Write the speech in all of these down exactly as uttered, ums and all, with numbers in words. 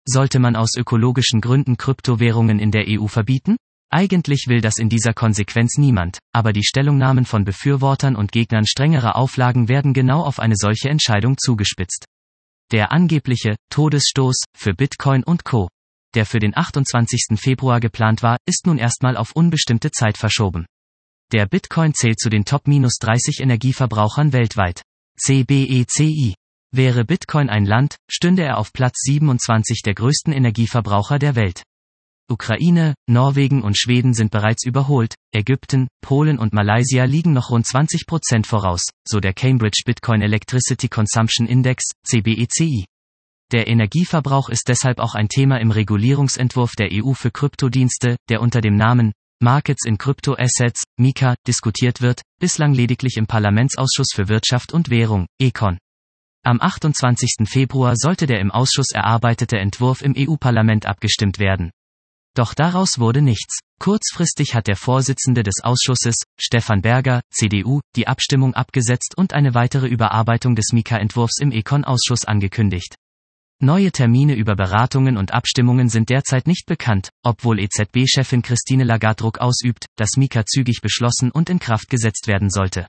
Sollte man aus ökologischen Gründen Kryptowährungen in der E U verbieten? Eigentlich will das in dieser Konsequenz niemand, aber die Stellungnahmen von Befürwortern und Gegnern strengerer Auflagen werden genau auf eine solche Entscheidung zugespitzt. Der angebliche Todesstoß für Bitcoin und Co., der für den achtundzwanzigsten Februar geplant war, ist nun erstmal auf unbestimmte Zeit verschoben. Der Bitcoin zählt zu den Top dreißig Energieverbrauchern weltweit. C B E C I. Wäre Bitcoin ein Land, stünde er auf Platz siebenundzwanzig der größten Energieverbraucher der Welt. Ukraine, Norwegen und Schweden sind bereits überholt, Ägypten, Polen und Malaysia liegen noch rund zwanzig Prozent voraus, so der Cambridge Bitcoin Electricity Consumption Index, C B E C I. Der Energieverbrauch ist deshalb auch ein Thema im Regulierungsentwurf der E U für Kryptodienste, der unter dem Namen Markets in Crypto Assets, MiCA, diskutiert wird, bislang lediglich im Parlamentsausschuss für Wirtschaft und Währung, Econ. Am achtundzwanzigsten Februar sollte der im Ausschuss erarbeitete Entwurf im E U-Parlament abgestimmt werden. Doch daraus wurde nichts. Kurzfristig hat der Vorsitzende des Ausschusses, Stefan Berger, C D U, die Abstimmung abgesetzt und eine weitere Überarbeitung des MiCA-Entwurfs im Econ-Ausschuss angekündigt. Neue Termine über Beratungen und Abstimmungen sind derzeit nicht bekannt, obwohl E Z B-Chefin Christine Lagarde Druck ausübt, dass MiCA zügig beschlossen und in Kraft gesetzt werden sollte.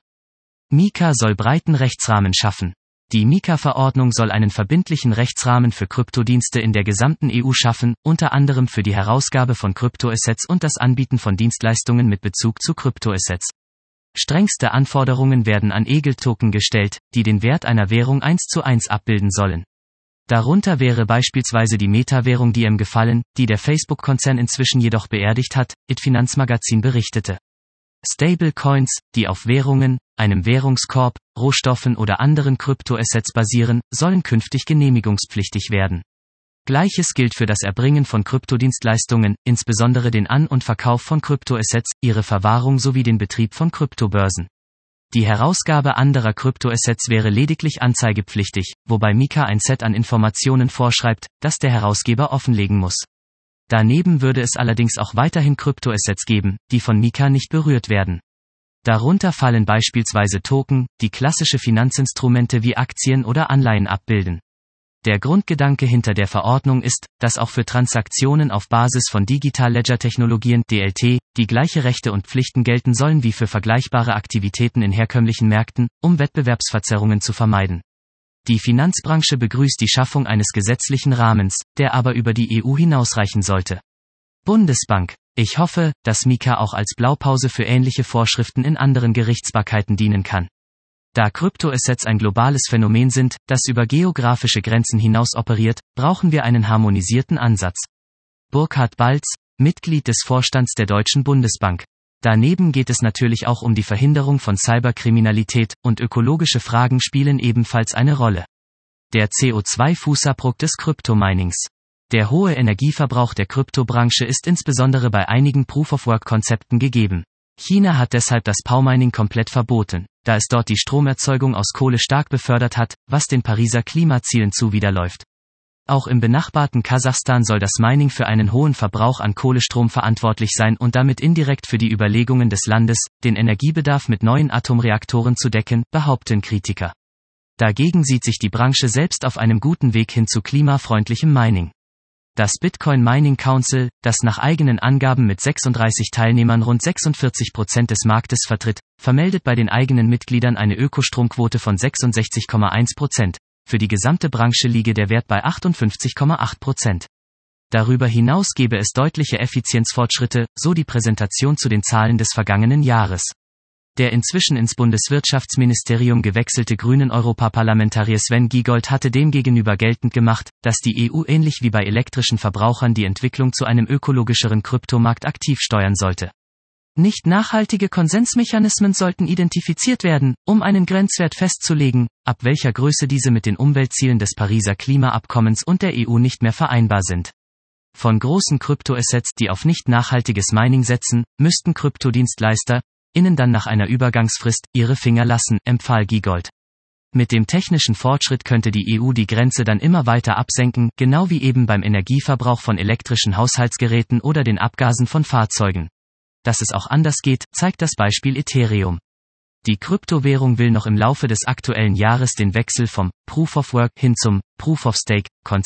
MiCA soll breiten Rechtsrahmen schaffen. Die MiCA-Verordnung soll einen verbindlichen Rechtsrahmen für Kryptodienste in der gesamten E U schaffen, unter anderem für die Herausgabe von Kryptoassets und das Anbieten von Dienstleistungen mit Bezug zu Kryptoassets. Strengste Anforderungen werden an E-Geld-Token gestellt, die den Wert einer Währung eins zu eins abbilden sollen. Darunter wäre beispielsweise die Meta-Währung Diem gefallen, die der Facebook-Konzern inzwischen jedoch beerdigt hat, I T-Finanzmagazin berichtete. Stablecoins, die auf Währungen, einem Währungskorb, Rohstoffen oder anderen Kryptoassets basieren, sollen künftig genehmigungspflichtig werden. Gleiches gilt für das Erbringen von Kryptodienstleistungen, insbesondere den An- und Verkauf von Kryptoassets, ihre Verwahrung sowie den Betrieb von Kryptobörsen. Die Herausgabe anderer Kryptoassets wäre lediglich anzeigepflichtig, wobei MiCA ein Set an Informationen vorschreibt, das der Herausgeber offenlegen muss. Daneben würde es allerdings auch weiterhin Kryptoassets geben, die von MiCA nicht berührt werden. Darunter fallen beispielsweise Token, die klassische Finanzinstrumente wie Aktien oder Anleihen abbilden. Der Grundgedanke hinter der Verordnung ist, dass auch für Transaktionen auf Basis von Digital-Ledger-Technologien D L T, die gleiche Rechte und Pflichten gelten sollen wie für vergleichbare Aktivitäten in herkömmlichen Märkten, um Wettbewerbsverzerrungen zu vermeiden. Die Finanzbranche begrüßt die Schaffung eines gesetzlichen Rahmens, der aber über die E U hinausreichen sollte. Bundesbank. Ich hoffe, dass MiCA auch als Blaupause für ähnliche Vorschriften in anderen Gerichtsbarkeiten dienen kann. Da Kryptoassets ein globales Phänomen sind, das über geografische Grenzen hinaus operiert, brauchen wir einen harmonisierten Ansatz. Burkhard Balz, Mitglied des Vorstands der Deutschen Bundesbank. Daneben geht es natürlich auch um die Verhinderung von Cyberkriminalität, und ökologische Fragen spielen ebenfalls eine Rolle. Der C O zwei Fußabdruck des Kryptominings. Der hohe Energieverbrauch der Kryptobranche ist insbesondere bei einigen Proof-of-Work-Konzepten gegeben. China hat deshalb das Powermining komplett verboten, da es dort die Stromerzeugung aus Kohle stark befördert hat, was den Pariser Klimazielen zuwiderläuft. Auch im benachbarten Kasachstan soll das Mining für einen hohen Verbrauch an Kohlestrom verantwortlich sein und damit indirekt für die Überlegungen des Landes, den Energiebedarf mit neuen Atomreaktoren zu decken, behaupten Kritiker. Dagegen sieht sich die Branche selbst auf einem guten Weg hin zu klimafreundlichem Mining. Das Bitcoin Mining Council, das nach eigenen Angaben mit sechsunddreißig Teilnehmern rund sechsundvierzig Prozent des Marktes vertritt, vermeldet bei den eigenen Mitgliedern eine Ökostromquote von sechsundsechzig Komma eins Prozent. Für die gesamte Branche liege der Wert bei achtundfünfzig Komma acht Prozent. Darüber hinaus gebe es deutliche Effizienzfortschritte, so die Präsentation zu den Zahlen des vergangenen Jahres. Der inzwischen ins Bundeswirtschaftsministerium gewechselte grünen Europaparlamentarier Sven Giegold hatte demgegenüber geltend gemacht, dass die E U ähnlich wie bei elektrischen Verbrauchern die Entwicklung zu einem ökologischeren Kryptomarkt aktiv steuern sollte. Nicht nachhaltige Konsensmechanismen sollten identifiziert werden, um einen Grenzwert festzulegen, ab welcher Größe diese mit den Umweltzielen des Pariser Klimaabkommens und der E U nicht mehr vereinbar sind. Von großen Kryptoassets, die auf nicht nachhaltiges Mining setzen, müssten Kryptodienstleister innen dann nach einer Übergangsfrist ihre Finger lassen, empfahl Giegold. Mit dem technischen Fortschritt könnte die E U die Grenze dann immer weiter absenken, genau wie eben beim Energieverbrauch von elektrischen Haushaltsgeräten oder den Abgasen von Fahrzeugen. Dass es auch anders geht, zeigt das Beispiel Ethereum. Die Kryptowährung will noch im Laufe des aktuellen Jahres den Wechsel vom Proof of Work hin zum Proof of Stake Konzept,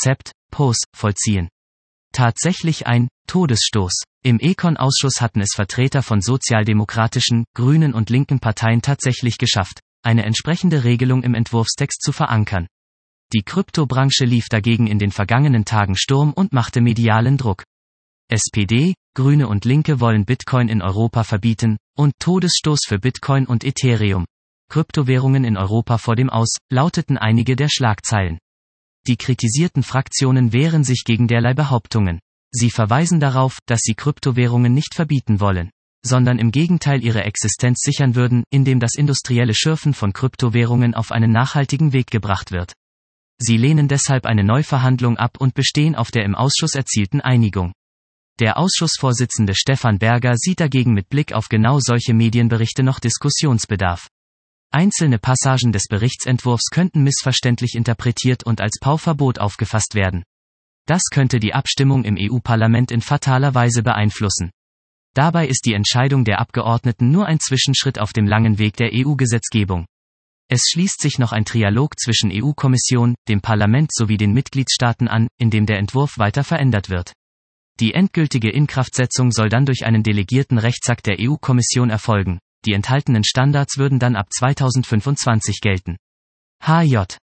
P O S, vollziehen. Tatsächlich ein Todesstoß. Im Econ-Ausschuss hatten es Vertreter von sozialdemokratischen, grünen und linken Parteien tatsächlich geschafft, eine entsprechende Regelung im Entwurfstext zu verankern. Die Kryptobranche lief dagegen in den vergangenen Tagen Sturm und machte medialen Druck. S P D, Grüne und Linke wollen Bitcoin in Europa verbieten, und Todesstoß für Bitcoin und Ethereum. Kryptowährungen in Europa vor dem Aus, lauteten einige der Schlagzeilen. Die kritisierten Fraktionen wehren sich gegen derlei Behauptungen. Sie verweisen darauf, dass sie Kryptowährungen nicht verbieten wollen, sondern im Gegenteil ihre Existenz sichern würden, indem das industrielle Schürfen von Kryptowährungen auf einen nachhaltigen Weg gebracht wird. Sie lehnen deshalb eine Neuverhandlung ab und bestehen auf der im Ausschuss erzielten Einigung. Der Ausschussvorsitzende Stefan Berger sieht dagegen mit Blick auf genau solche Medienberichte noch Diskussionsbedarf. Einzelne Passagen des Berichtsentwurfs könnten missverständlich interpretiert und als P A U-Verbot aufgefasst werden. Das könnte die Abstimmung im E U-Parlament in fataler Weise beeinflussen. Dabei ist die Entscheidung der Abgeordneten nur ein Zwischenschritt auf dem langen Weg der E U-Gesetzgebung. Es schließt sich noch ein Trialog zwischen E U-Kommission, dem Parlament sowie den Mitgliedstaaten an, in dem der Entwurf weiter verändert wird. Die endgültige Inkraftsetzung soll dann durch einen delegierten Rechtsakt der E U-Kommission erfolgen. Die enthaltenen Standards würden dann ab zweitausendfünfundzwanzig gelten. H J